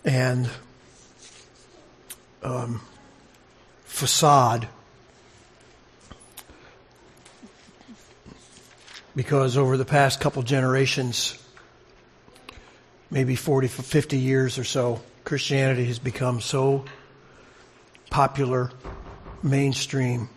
and facade, because over the past couple generations, maybe 40, 50 years or so, Christianity has become so popular, mainstream,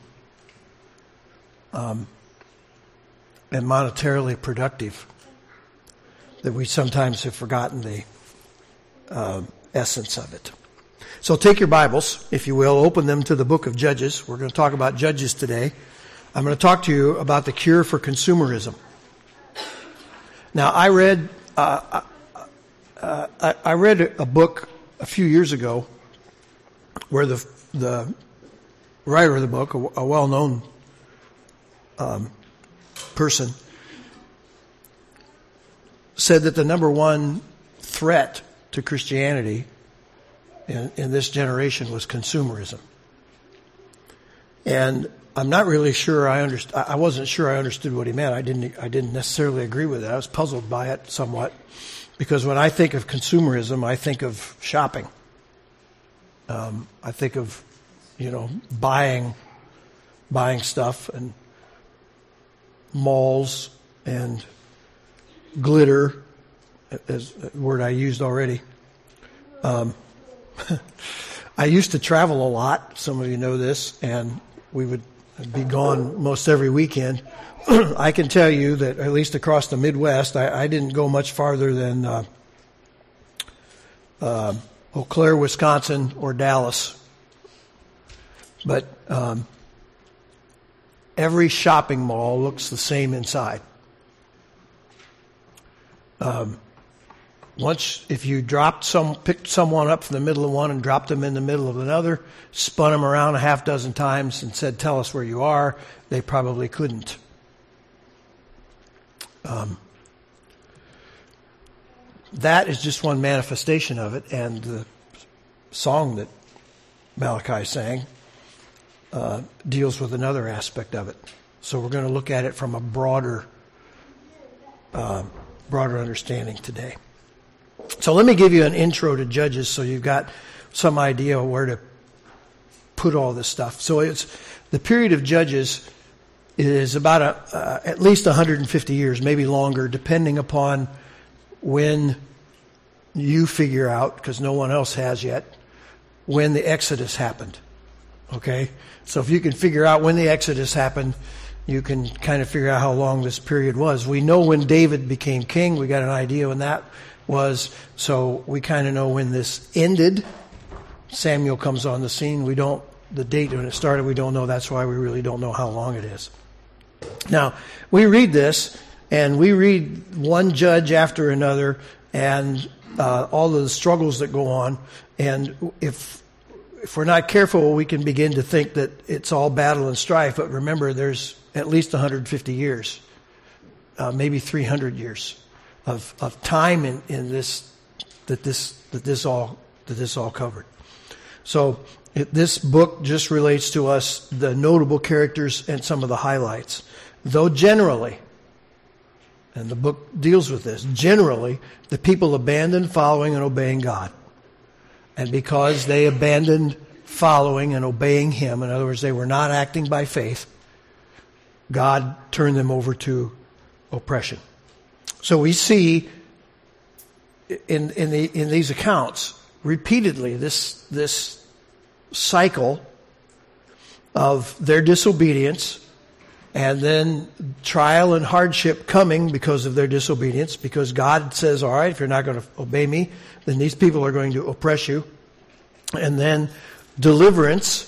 and monetarily productive that we sometimes have forgotten the essence of it. So take your Bibles, if you will, open them to the book of Judges. We're going to talk about Judges today. I'm going to talk to you about the cure for consumerism. Now, I read a book a few years ago where the writer of the book, a well-known person, said that the number one threat to Christianity in this generation was consumerism. And I'm not really sure I wasn't sure I understood what he meant. I didn't necessarily agree with it. I was puzzled by it somewhat, because when I think of consumerism, I think of shopping. I think of, buying stuff and malls and glitter, as a word I used already. I used to travel a lot. Some of you know this, and we would be gone most every weekend. I can tell you that at least across the Midwest, I didn't go much farther than Eau Claire, Wisconsin, or Dallas. But every shopping mall looks the same inside. If you picked someone up from the middle of one and dropped them in the middle of another, spun them around a half dozen times and said, "Tell us where you are," they probably couldn't. That is just one manifestation of it, and the song that Malachi sang deals with another aspect of it. So we're going to look at it from a broader understanding today. So let me give you an intro to Judges so you've got some idea where to put all this stuff. So it's the period of Judges is about at least 150 years, maybe longer, depending upon when you figure out, because no one else has yet, when the Exodus happened. Okay? So if you can figure out when the Exodus happened, you can kind of figure out how long this period was. We know when David became king. We got an idea when that was. So we kind of know when this ended. Samuel comes on the scene. The date when it started, we don't know. That's why we really don't know how long it is. Now, we read this, and we read one judge after another, and all of the struggles that go on. And if we're not careful, we can begin to think that it's all battle and strife. But remember, there's at least 150 years, maybe 300 years of time in this that this all covered. So this book just relates to us the notable characters and some of the highlights. Though generally, and the book deals with this, generally the people abandoned following and obeying God. And because they abandoned following and obeying Him, in other words, they were not acting by faith, God turned them over to oppression. So we see in these accounts repeatedly this cycle of their disobedience, and then trial and hardship coming because of their disobedience, because God says, all right, if you're not going to obey me, then these people are going to oppress you. And then deliverance,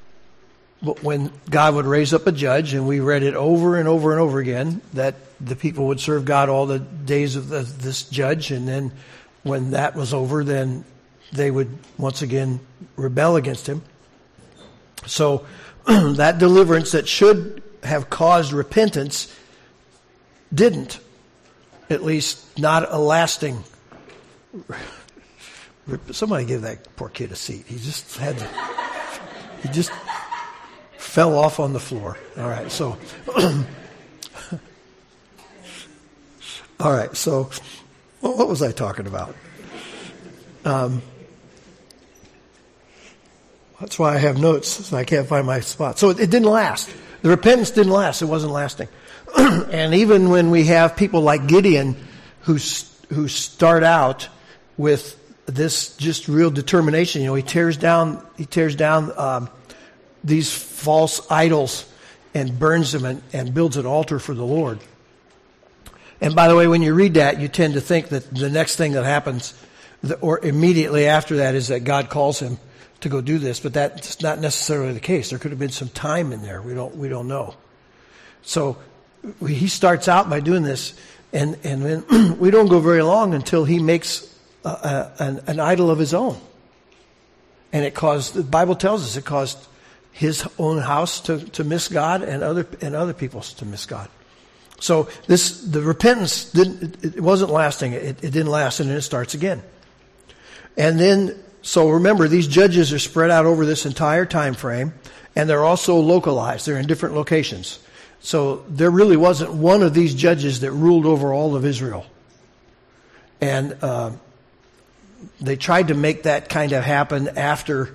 when God would raise up a judge, and we read it over and over and over again, that the people would serve God all the days of this judge, and then when that was over, then they would once again rebel against him. So that deliverance that should have caused repentance didn't. At least not a lasting. Somebody give that poor kid a seat. He just fell off on the floor. All right, so all right, so what was I talking about? That's why I have notes, so I can't find my spot. So it didn't last. The repentance didn't last. It wasn't lasting. And even when we have people like Gideon who start out with this just real determination, he tears down these false idols and burns them and builds an altar for the Lord. And by the way, when you read that, you tend to think that the next thing that happens, or immediately after that, is that God calls him to go do this. But that's not necessarily the case. There could have been some time in there. We don't know. So he starts out by doing this, and then we don't go very long until he makes an idol of his own. And the Bible tells us it caused his own house to miss God and other people's to miss God. So the repentance it wasn't lasting. It didn't last, and then it starts again. And then, so remember, these judges are spread out over this entire time frame, and they're also localized. They're in different locations. So there really wasn't one of these judges that ruled over all of Israel. And they tried to make that kind of happen after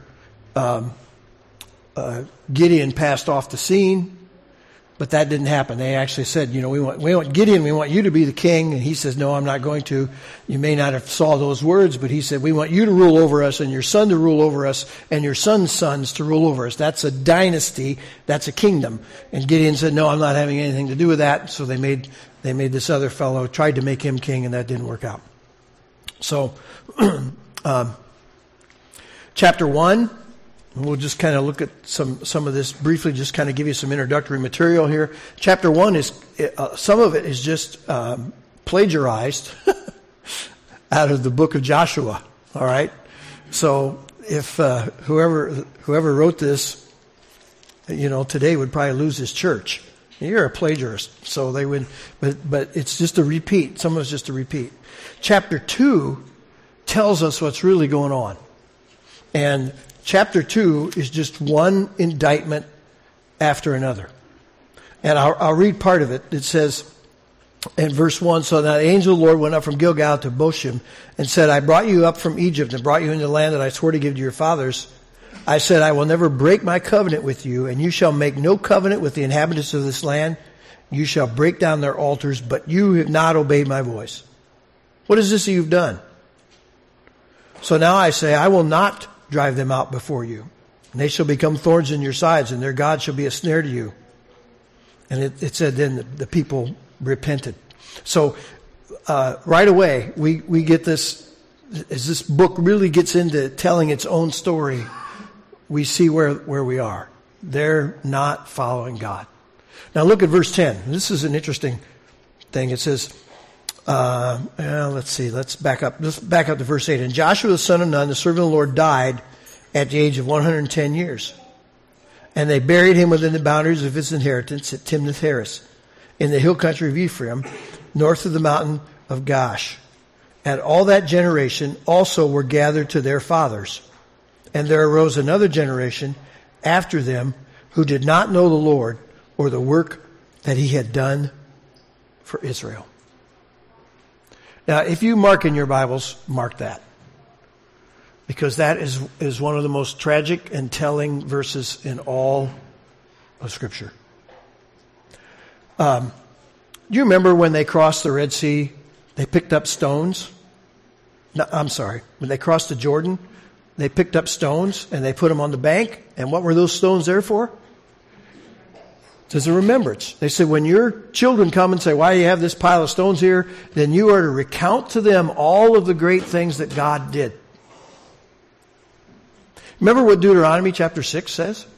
Gideon passed off the scene, but that didn't happen. They actually said, we want Gideon, we want you to be the king. And he says, no, I'm not going to. You may not have saw those words, but he said, we want you to rule over us and your son to rule over us and your son's sons to rule over us. That's a dynasty. That's a kingdom. And Gideon said, no, I'm not having anything to do with that. So they made this other fellow, tried to make him king, and that didn't work out. So, chapter 1, we'll just kind of look at some of this briefly, just kind of give you some introductory material here. Chapter 1 is, some of it is just plagiarized out of the book of Joshua, all right? So if whoever wrote this, today would probably lose his church. You're a plagiarist, so they would, but it's just a repeat. Some of it's just a repeat. Chapter 2 tells us what's really going on. And chapter 2 is just one indictment after another. And I'll read part of it. It says in verse 1, so now the angel of the Lord went up from Gilgal to Bochim and said, I brought you up from Egypt and brought you into the land that I swore to give to your fathers. I said, I will never break my covenant with you, and you shall make no covenant with the inhabitants of this land. You shall break down their altars, but you have not obeyed my voice. What is this that you've done? So now I say, I will not drive them out before you. And they shall become thorns in your sides, and their God shall be a snare to you. And it said then the people repented. So right away, we get this, as this book really gets into telling its own story, we see where we are. They're not following God. Now look at verse 10. This is an interesting thing. It says, let's see, let's back up. Let's back up to verse 8. And Joshua the son of Nun, the servant of the Lord, died at the age of 110 years. And they buried him within the boundaries of his inheritance at Timnath Heres, in the hill country of Ephraim, north of the mountain of Gash. And all that generation also were gathered to their fathers. And there arose another generation after them who did not know the Lord or the work that he had done for Israel. Now, if you mark in your Bibles, mark that. Because that is one of the most tragic and telling verses in all of Scripture. Do you remember when they crossed the Red Sea, they picked up stones? No, I'm sorry. When they crossed the Jordan, they picked up stones and they put them on the bank. And what were those stones there for? As a remembrance. They said, when your children come and say, why do you have this pile of stones here? Then you are to recount to them all of the great things that God did. Remember what Deuteronomy chapter 6 says?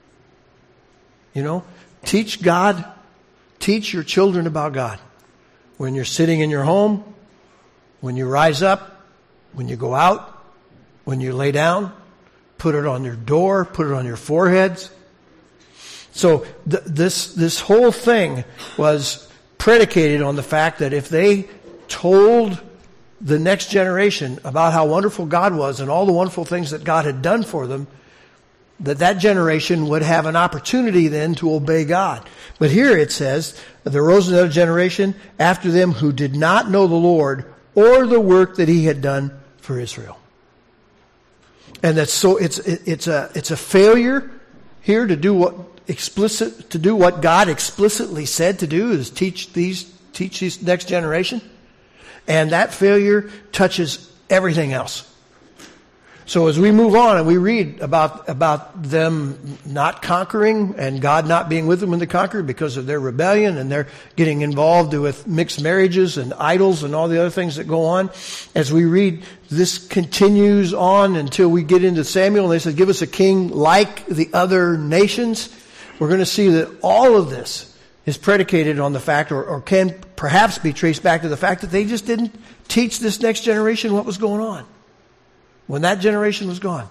Teach your children about God. When you're sitting in your home, when you rise up, when you go out, when you lay down, put it on your door, put it on your foreheads. So this whole thing was predicated on the fact that if they told the next generation about how wonderful God was and all the wonderful things that God had done for them, that generation would have an opportunity then to obey God. But here it says, there arose another generation after them who did not know the Lord or the work that he had done for Israel. And that's so it's a failure here to do what God explicitly said to do, is teach this next generation. And that failure touches everything else. So as we move on and we read about them not conquering and God not being with them when they conquered because of their rebellion, and they're getting involved with mixed marriages and idols and all the other things that go on. As we read, this continues on until we get into Samuel, and they said, give us a king like the other nations. We're going to see that all of this is predicated on the fact, or can perhaps be traced back to the fact that they just didn't teach this next generation what was going on when that generation was gone.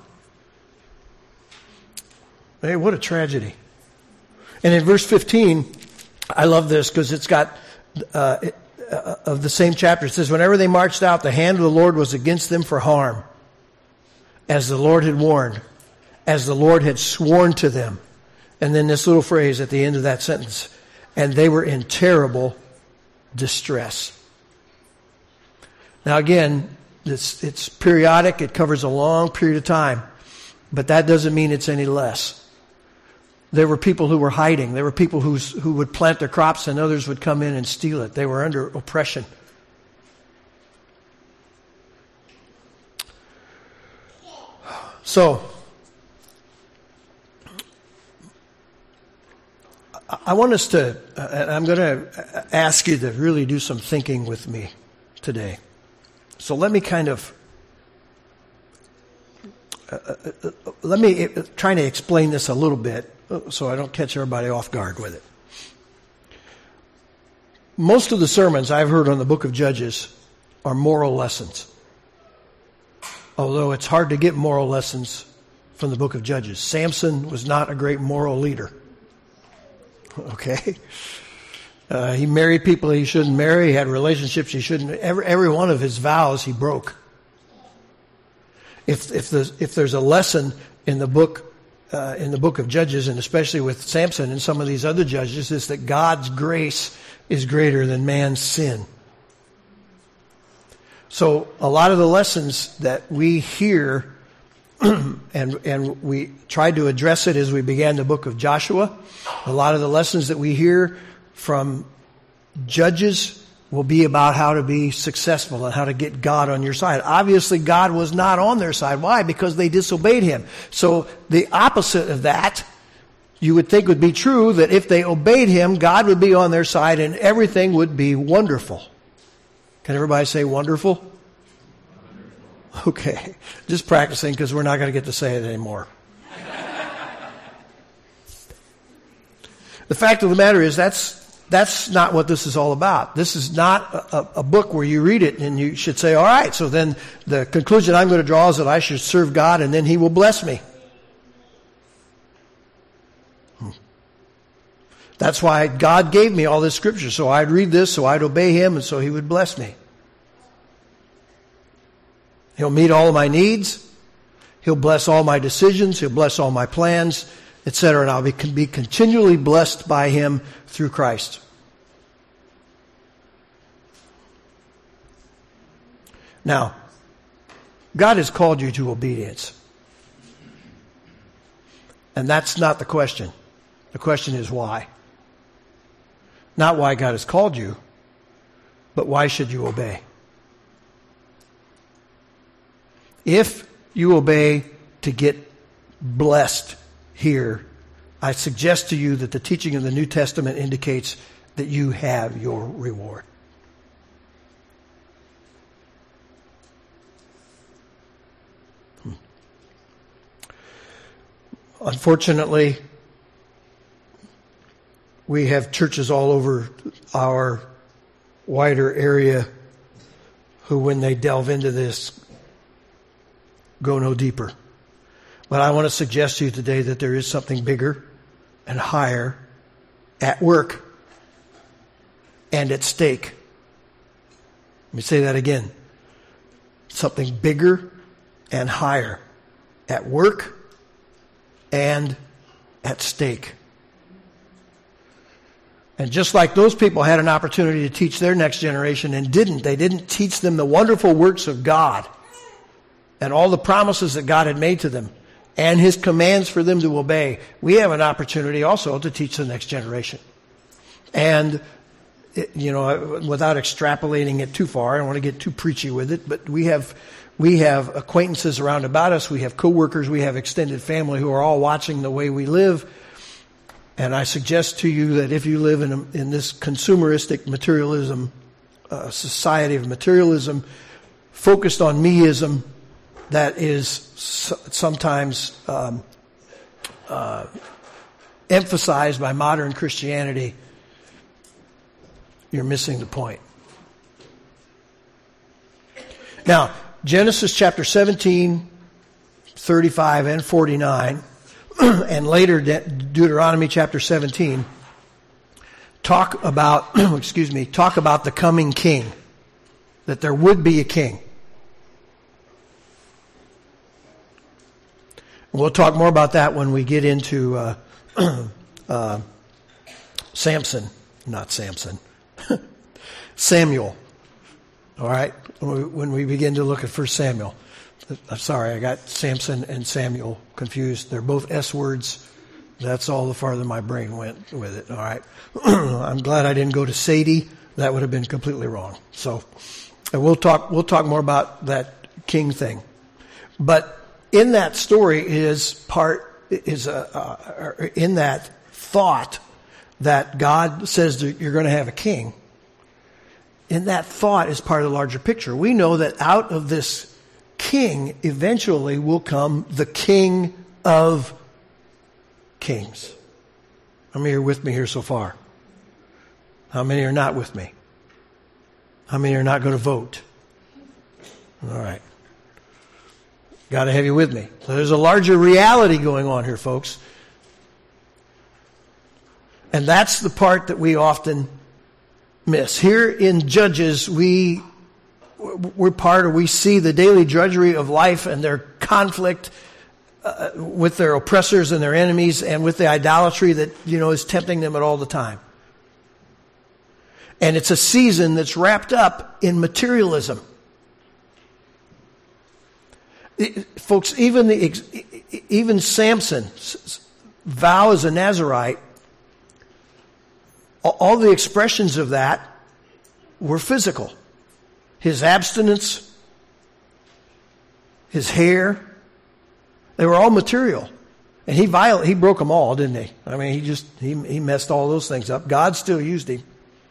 Hey, what a tragedy. And in verse 15, I love this because it's got, of the same chapter, it says, whenever they marched out, the hand of the Lord was against them for harm, as the Lord had warned, as the Lord had sworn to them. And then this little phrase at the end of that sentence, and they were in terrible distress. Now again, it's periodic. It covers a long period of time. But that doesn't mean it's any less. There were people who were hiding. There were people who would plant their crops and others would come in and steal it. They were under oppression. So, I want us to, I'm going to ask you to really do some thinking with me today. So let me kind of, let me try to explain this a little bit so I don't catch everybody off guard with it. Most of the sermons I've heard on the book of Judges are moral lessons. Although it's hard to get moral lessons from the book of Judges. Samson was not a great moral leader. Okay? He married people he shouldn't marry. He had relationships he shouldn't. Every one of his vows he broke. If there's a lesson in the book of Judges, and especially with Samson and some of these other judges, is that God's grace is greater than man's sin. So a lot of the lessons that we hear, and we tried to address it as we began the book of Joshua, a lot of the lessons that we hear from Judges will be about how to be successful and how to get God on your side. Obviously, God was not on their side. Why? Because they disobeyed Him. So the opposite of that, you would think would be true, that if they obeyed Him, God would be on their side and everything would be wonderful. Can everybody say wonderful? Okay. Just practicing because we're not going to get to say it anymore. The fact of the matter is that's not what this is all about. This is not a book where you read it and you should say, all right, so then the conclusion I'm going to draw is that I should serve God and then He will bless me. That's why God gave me all this scripture, so I'd read this, so I'd obey Him, and so He would bless me. He'll meet all of my needs. He'll bless all my decisions. He'll bless all my plans, etc. And I'll be continually blessed by Him through Christ. Now, God has called you to obedience. And that's not the question. The question is why. Not why God has called you, but why should you obey? If you obey to get blessed here, I suggest to you that the teaching of the New Testament indicates that you have your reward. Unfortunately, we have churches all over our wider area who, when they delve into this, go no deeper. But I want to suggest to you today that there is something bigger and higher at work and at stake. Let me say that again. Something bigger and higher at work and at stake. And just like those people had an opportunity to teach their next generation and they didn't teach them the wonderful works of God. and all the promises that God had made to them and his commands for them to obey, we have an opportunity also to teach the next generation. And, without extrapolating it too far, I don't want to get too preachy with it, but we have acquaintances around about us, we have coworkers, we have extended family who are all watching the way we live. And I suggest to you that if you live in this consumeristic materialism, society of materialism, focused on meism, that is sometimes emphasized by modern Christianity, you're missing the point. Now, Genesis chapter 17, 35 and 49, and later Deuteronomy chapter 17, talk about the coming king, that there would be a king. We'll talk more about that when we get into Samuel. All right? When we begin to look at 1 Samuel. I'm sorry, I got Samson and Samuel confused. They're both S words. That's all the farther my brain went with it. All right? I'm glad I didn't go to Sadie. That would have been completely wrong. So we'll talk more about that king thing. But in that story in that thought that God says that you're going to have a king, in that thought is part of the larger picture. We know that out of this king eventually will come the King of Kings. How many are with me here so far? How many are not with me? How many are not going to vote? All right. Got to have you with me. So there's a larger reality going on here, folks. And that's the part that we often miss. Here in Judges, we see the daily drudgery of life and their conflict with their oppressors and their enemies and with the idolatry that, is tempting them at all the time. And it's a season that's wrapped up in materialism. Folks, even Samson's vow as a Nazirite, all the expressions of that were physical. His abstinence, his hair, they were all material. And he broke them all, didn't he? I mean, he messed all those things up. God still used him.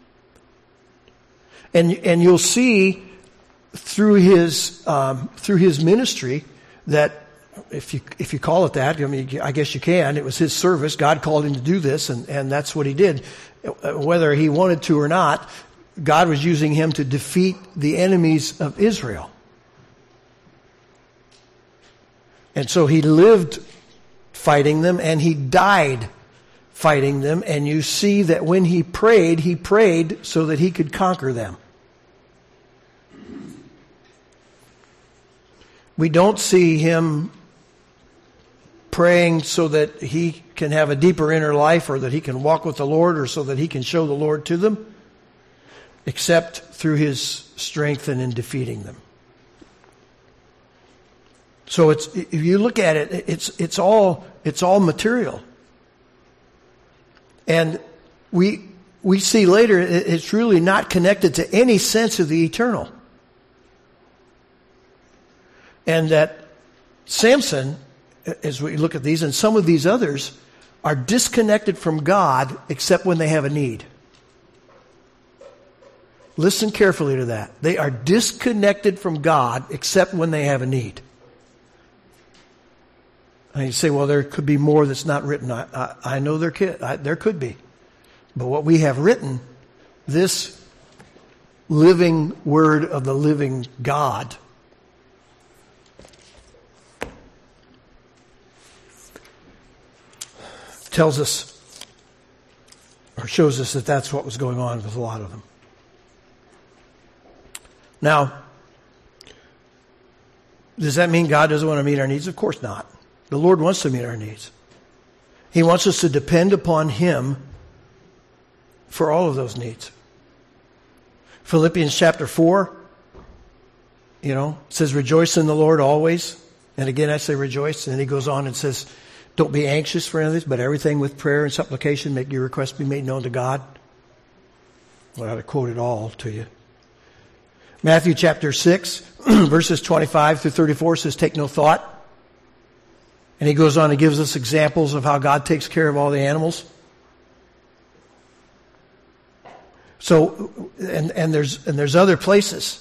And you'll see through his ministry that if you call it that, I guess you can. It was his service. God called him to do this, and that's what he did. Whether he wanted to or not, God was using him to defeat the enemies of Israel. And so he lived fighting them, and he died fighting them. And you see that when he prayed so that he could conquer them. We don't see him praying so that he can have a deeper inner life or that he can walk with the Lord or so that he can show the Lord to them, except through his strength and in defeating them. So if you look at it, it's all material. And we see later it's really not connected to any sense of the eternal. And that Samson, as we look at these, and some of these others, are disconnected from God except when they have a need. Listen carefully to that. They are disconnected from God except when they have a need. And you say, well, there could be more that's not written. I know there could be. But what we have written, this living word of the living God, tells us or shows us that that's what was going on with a lot of them. Now, does that mean God doesn't want to meet our needs? Of course not. The Lord wants to meet our needs. He wants us to depend upon Him for all of those needs. Philippians chapter 4 It says rejoice in the Lord always. And again, I say rejoice. And then he goes on and says, don't be anxious for anything, but everything with prayer and supplication, make your requests be made known to God. Well, I ought to quote it all to you. Matthew chapter 6, verses 25 through 34 says, take no thought. And he goes on and gives us examples of how God takes care of all the animals. So, and there's other places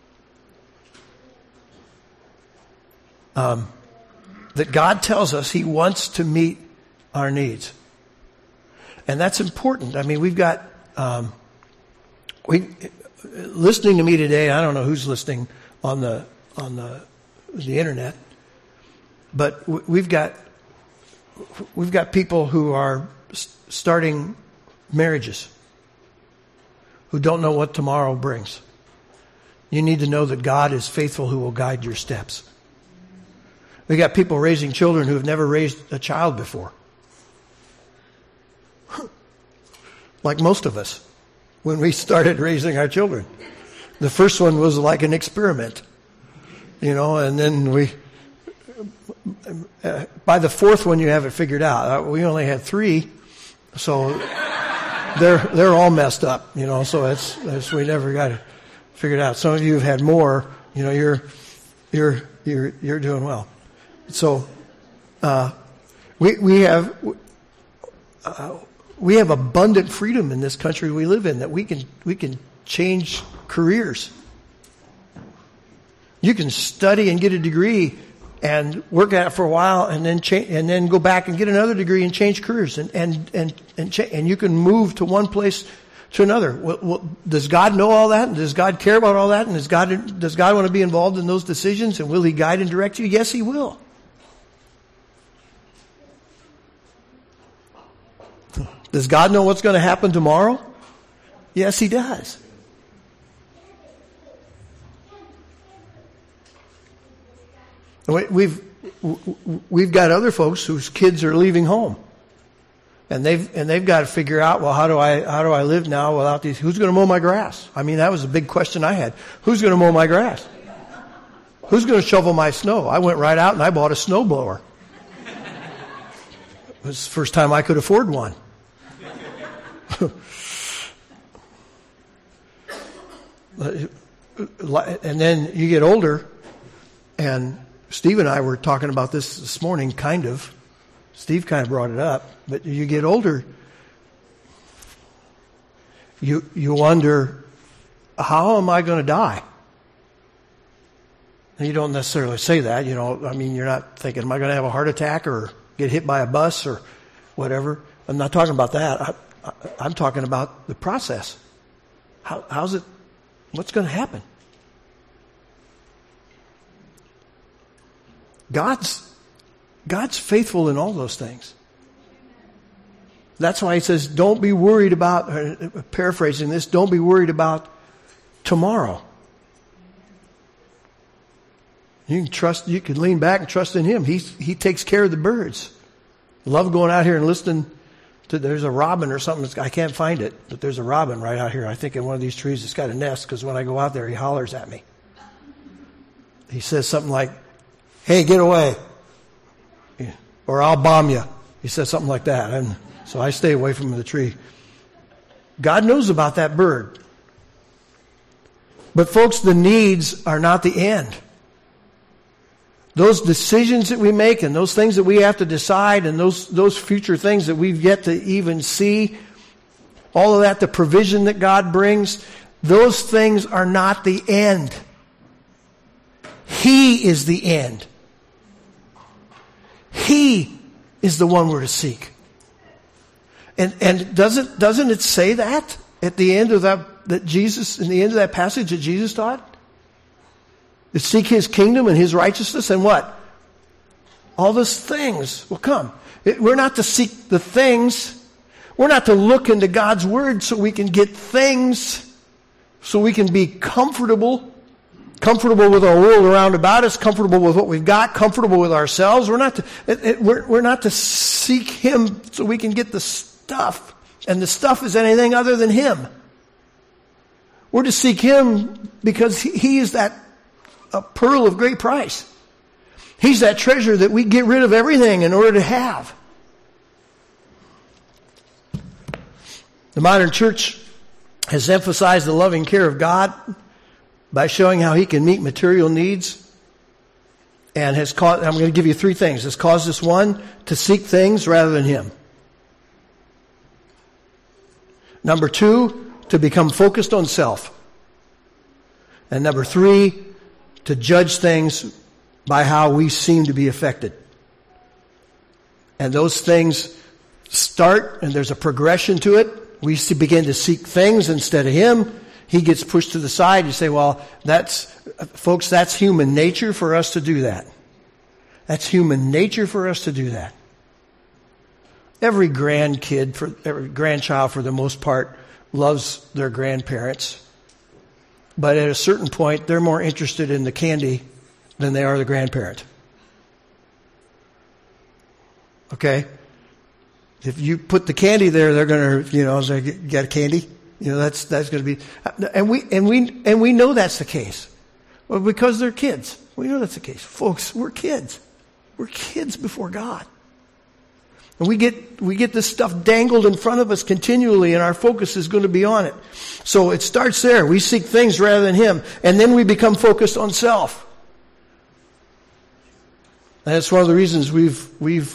that God tells us he wants to meet our needs. And that's important. I mean, we've got, listening to me today, I don't know who's listening on the internet, but we've got people who are starting marriages who don't know what tomorrow brings. You need to know that God is faithful who will guide your steps. We got people raising children who have never raised a child before. Like most of us, when we started raising our children. The first one was like an experiment, and then by the fourth one you have it figured out. We only had 3, so they're all messed up, so it's we never got it figured out. Some of you have had more, you're doing well. So, we have abundant freedom in this country we live in, that we can change careers. You can study and get a degree and work at it for a while, and then go back and get another degree and change careers, and you can move to one place to another. Well, does God know all that? And does God care about all that? And does God want to be involved in those decisions? And will he guide and direct you? Yes, he will. Does God know what's going to happen tomorrow? Yes, he does. We've got other folks whose kids are leaving home, and they've got to figure out, well, how do I live now without these? Who's going to mow my grass? I mean, that was a big question I had. Who's going to mow my grass? Who's going to shovel my snow? I went right out and I bought a snowblower. It was the first time I could afford one. And then you get older, and Steve and I were talking about this morning, kind of. Steve kind of brought it up, but you get older, you wonder, how am I going to die? And you don't necessarily say that, I mean, you're not thinking, am I going to have a heart attack or get hit by a bus or whatever? I'm not talking about that. I'm talking about the process. How's it? What's going to happen? God's faithful in all those things. That's why he says, don't be worried about, paraphrasing this, don't be worried about tomorrow. You can lean back and trust in him. He takes care of the birds. I love going out here and listening to, there's a robin or something, I can't find it, but there's a robin right out here. I think in one of these trees it's got a nest, because when I go out there he hollers at me. He says something like, hey, get away, or I'll bomb you. He says something like that, and so I stay away from the tree. God knows about that bird. But folks, the needs are not the end. Those decisions that we make and those things that we have to decide and those future things that we've yet to even see, all of that, the provision that God brings, those things are not the end. He is the end. He is the one we're to seek. And doesn't it say that at the end of that Jesus, in the end of that passage that Jesus taught? To seek his kingdom and his righteousness, and what? All those things will come. We're not to seek the things. We're not to look into God's word so we can get things, so we can be comfortable with our world around about us, comfortable with what we've got, comfortable with ourselves. We're not to seek him so we can get the stuff, and the stuff is anything other than him. We're to seek him because he is that a pearl of great price. He's that treasure that we get rid of everything in order to have. The modern church has emphasized the loving care of God by showing how He can meet material needs, and has caused, I'm going to give you three things. It's caused us, one, to seek things rather than Him. Number two, to become focused on self. And number three, to judge things by how we seem to be affected. And those things start, and there's a progression to it. We begin to seek things instead of Him. He gets pushed to the side. You say, well, that's human nature for us to do that. That's human nature for us to do that. Every grandchild, for the most part, loves their grandparents. But at a certain point, they're more interested in the candy than they are the grandparent. Okay? If you put the candy there, they're going to, say, get a candy. That's going to be, and we know that's the case. Well, because they're kids. We know that's the case. Folks, we're kids. We're kids before God. And we get this stuff dangled in front of us continually, and our focus is going to be on it. So it starts there. We seek things rather than Him, and then we become focused on self. And that's one of the reasons we've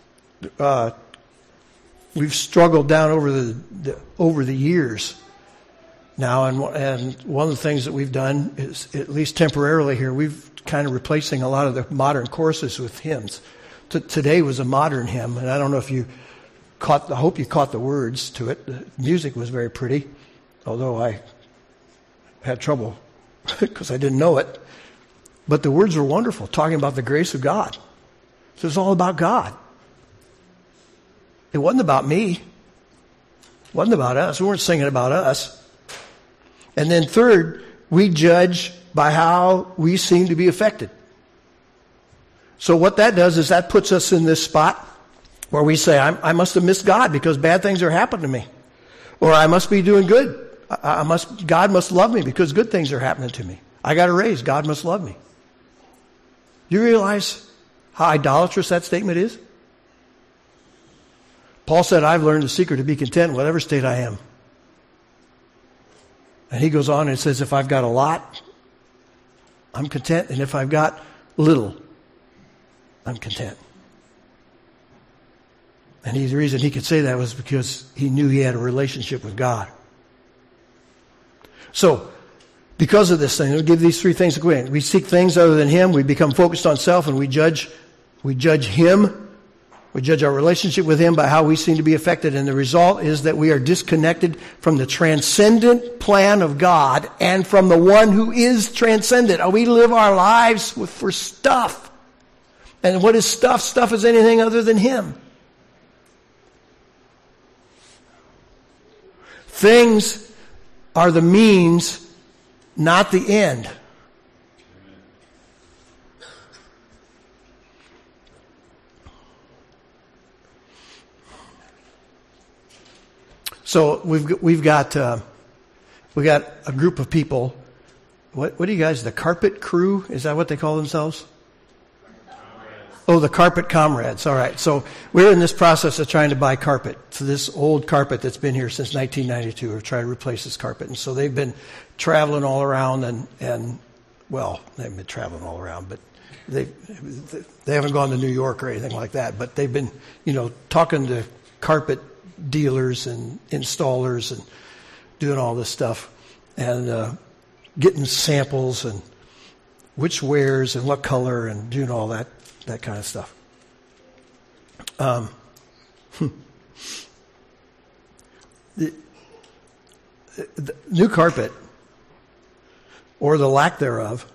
struggled down over the years now, and one of the things that we've done is, at least temporarily here, we've kind of replacing a lot of the modern courses with hymns. Today was a modern hymn, and I don't know if you I hope you caught the words to it. The music was very pretty, although I had trouble because I didn't know it. But the words were wonderful, talking about the grace of God. So it's all about God. It wasn't about me. It wasn't about us. We weren't singing about us. And then third, we judge by how we seem to be affected. So what that does is that puts us in this spot where we say, I must have missed God because bad things are happening to me. Or I must be doing good. God must love me because good things are happening to me. I got a raise. God must love me. You realize how idolatrous that statement is? Paul said, I've learned the secret to be content in whatever state I am. And he goes on and says, if I've got a lot, I'm content. And if I've got little, I'm content. And the reason he could say that was because he knew he had a relationship with God. So, because of this thing, we'll give these three things a quick. We seek things other than Him. We become focused on self, and we judge Him. We judge our relationship with Him by how we seem to be affected. And the result is that we are disconnected from the transcendent plan of God and from the one who is transcendent. We live our lives for stuff. And what is stuff? Stuff is anything other than Him. Things are the means, not the end. So we've got a group of people. What do you guys? The carpet crew? Is that what they call themselves? Oh, the carpet comrades. All right. So we're in this process of trying to buy carpet. So this old carpet that's been here since 1992. We're trying to replace this carpet. And so they've been traveling all around and well, they haven't been traveling all around, but they haven't gone to New York or anything like that. But they've been, talking to carpet dealers and installers and doing all this stuff and getting samples and which wears and what color and doing all that kind of stuff. The new carpet, or the lack thereof,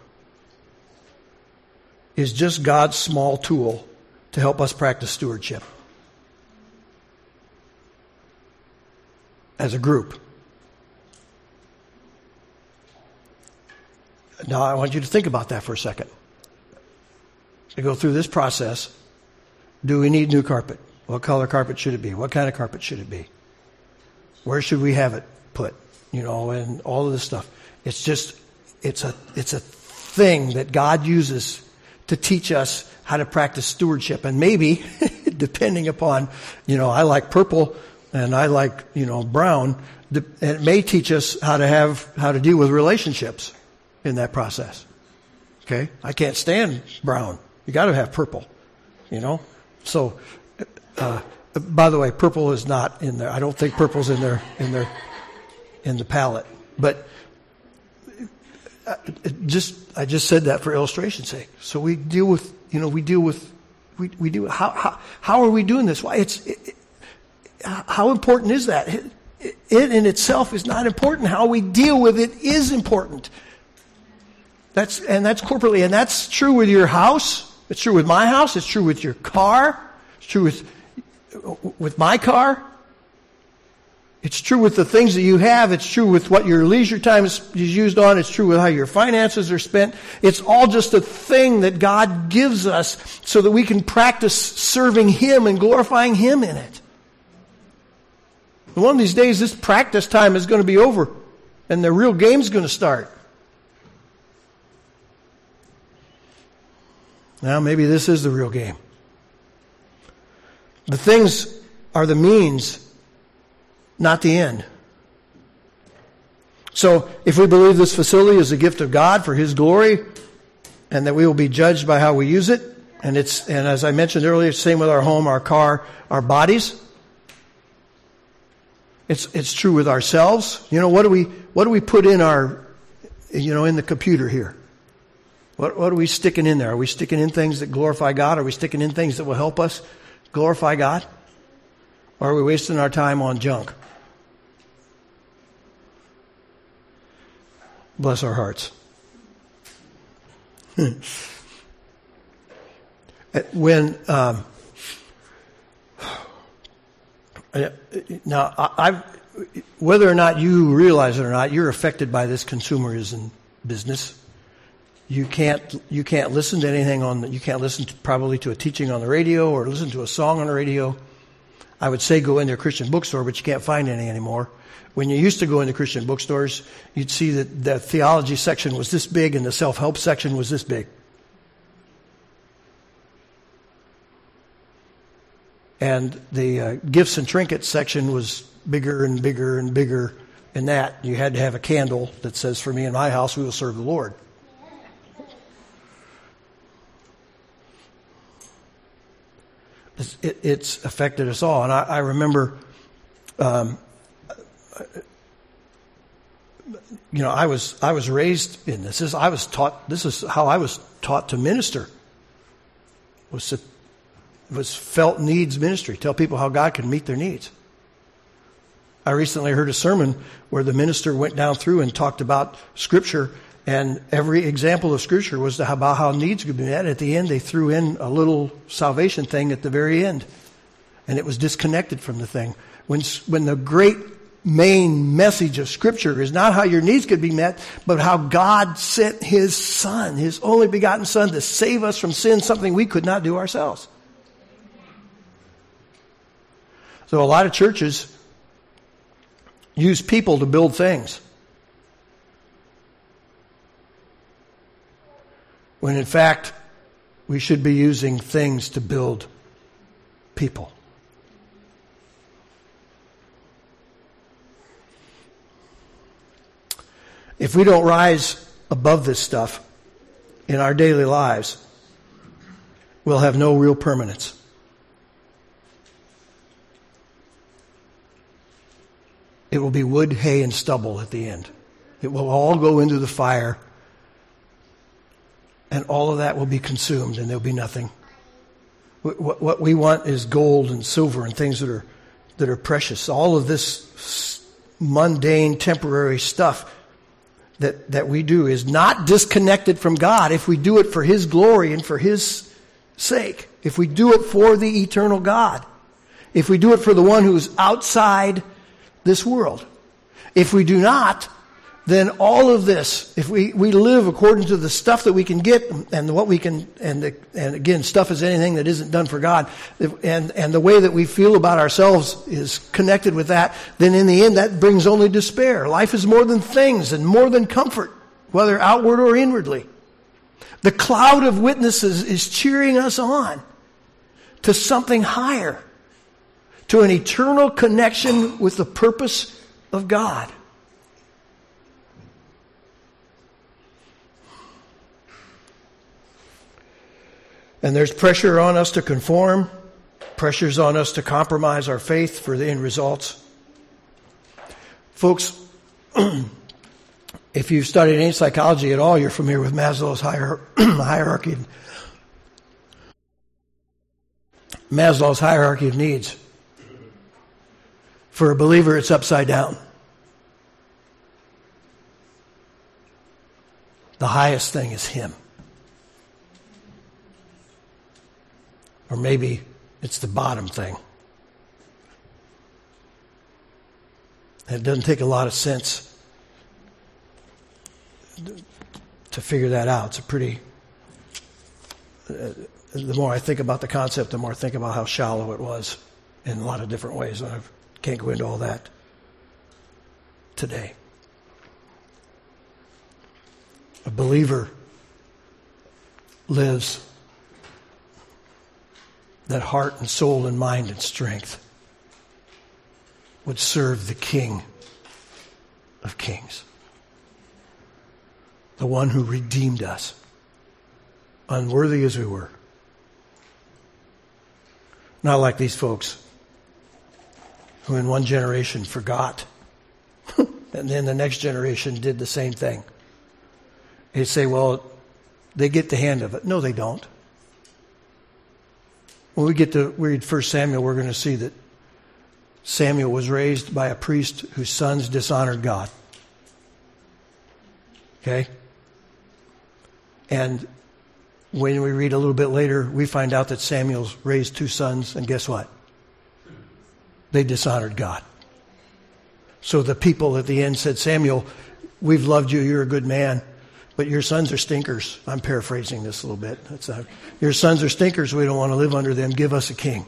is just God's small tool to help us practice stewardship as a group. Now, I want you to think about that for a second. To go through this process, do we need new carpet? What color carpet should it be? What kind of carpet should it be? Where should we have it put? And all of this stuff. It's a thing that God uses to teach us how to practice stewardship. And maybe, depending upon, I like purple and I like, brown, and it may teach us how to deal with relationships in that process. Okay? I can't stand brown. You got to have purple, So, by the way, purple is not in there. I don't think purple's in the palette. But I just said that for illustration's sake. So we deal with, how are we doing this? Why how important is that? It in itself is not important. How we deal with it is important. That's corporately, and that's true with your house. It's true with my house. It's true with your car. It's true with my car. It's true with the things that you have. It's true with what your leisure time is used on. It's true with how your finances are spent. It's all just a thing that God gives us so that we can practice serving Him and glorifying Him in it. And one of these days, this practice time is going to be over, and the real game's going to start. Now, maybe this is the real game. The things are the means, not the end. So, if we believe this facility is a gift of God for His glory, and that we will be judged by how we use it, and as I mentioned earlier, same with our home, our car, our bodies. It's true with ourselves. What do we put in our, in the computer here? What are we sticking in there? Are we sticking in things that glorify God? Are we sticking in things that will help us glorify God? Or are we wasting our time on junk? Bless our hearts. Now, whether or not you realize it or not, you're affected by this consumerism business. You can't listen to anything you can't listen probably to a teaching on the radio or listen to a song on the radio. I would say go into a Christian bookstore, but you can't find any anymore. When you used to go into Christian bookstores, you'd see that the theology section was this big and the self-help section was this big. And the gifts and trinkets section was bigger and bigger and bigger. And that you had to have a candle that says, "For me and my house, we will serve the Lord." It's affected us all. And I remember, I was raised in this. This is how I was taught to minister. It was felt needs ministry. Tell people how God can meet their needs. I recently heard a sermon where the minister went down through and talked about Scripture, and every example of Scripture was about how needs could be met. At the end, they threw in a little salvation thing at the very end, and it was disconnected from the thing. When the great main message of Scripture is not how your needs could be met, but how God sent His Son, His only begotten Son, to save us from sin, something we could not do ourselves. So a lot of churches use people to build things, when in fact we should be using things to build people. If we don't rise above this stuff in our daily lives, we'll have no real permanence. It will be wood, hay, and stubble at the end. It will all go into the fire, and all of that will be consumed, and there'll be nothing. What we want is gold and silver and things that are precious. All of this mundane, temporary stuff that we do is not disconnected from God if we do it for His glory and for His sake. If we do it for the eternal God. If we do it for the one who is outside this world. If we do not, then all of this, if we live according to the stuff that we can get and what we can, and again, stuff is anything that isn't done for God, and the way that we feel about ourselves is connected with that, then in the end that brings only despair. Life is more than things and more than comfort, whether outward or inwardly. The cloud of witnesses is cheering us on to something higher, to an eternal connection with the purpose of God. And there's pressure on us to conform, pressures on us to compromise our faith for the end results. Folks, if you've studied any psychology at all, you're familiar with Maslow's hierarchy. Maslow's hierarchy of needs. For a believer, it's upside down. The highest thing is Him. Or maybe it's the bottom thing. And it doesn't take a lot of sense to figure that out. It's a pretty... the more I think about the concept, the more I think about how shallow it was in a lot of different ways. And I can't go into all that today. A believer lives that heart and soul and mind and strength would serve the King of Kings, the one who redeemed us, unworthy as we were. Not like these folks who in one generation forgot, and then the next generation did the same thing. They say, well, they get the hand of it. No, they don't. When we get to read 1 Samuel, we're going to see that Samuel was raised by a priest whose sons dishonored God. Okay? And when we read a little bit later, we find out that Samuel's raised 2 sons, and guess what? They dishonored God. So the people at the end said, Samuel, we've loved you, you're a good man, but your sons are stinkers. I'm paraphrasing this a little bit. Your sons are stinkers, we don't want to live under them. Give us a king.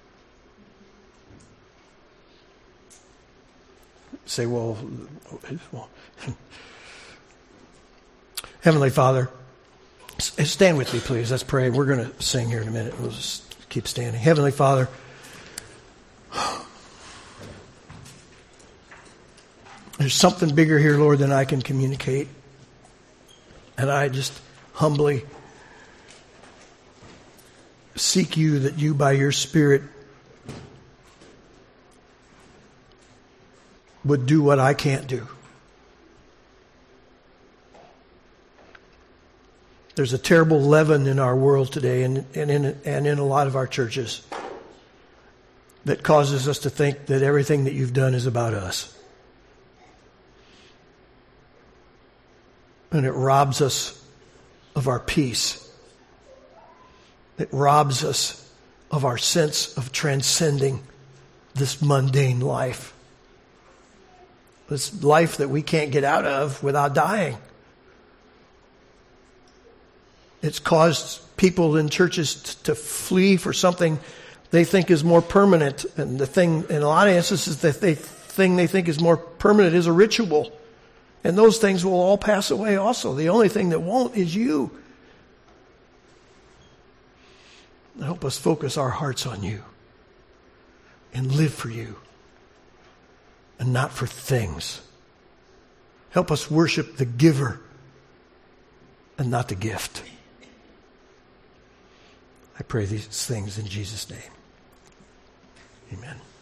Say, well, Heavenly Father, stand with me, please. Let's pray. We're going to sing here in a minute. We'll just keep standing. Heavenly Father, there's something bigger here, Lord, than I can communicate. And I just humbly seek you that you, by your Spirit, would do what I can't do. There's a terrible leaven in our world today and in a lot of our churches that causes us to think that everything that you've done is about us. And it robs us of our peace. It robs us of our sense of transcending this mundane life. This life that we can't get out of without dying. It's caused people in churches to flee for something they think is more permanent. And the thing, in a lot of instances, the thing they think is more permanent is a ritual. And those things will all pass away also. The only thing that won't is you. Help us focus our hearts on you and live for you and not for things. Help us worship the giver and not the gift. I pray these things in Jesus' name. Amen.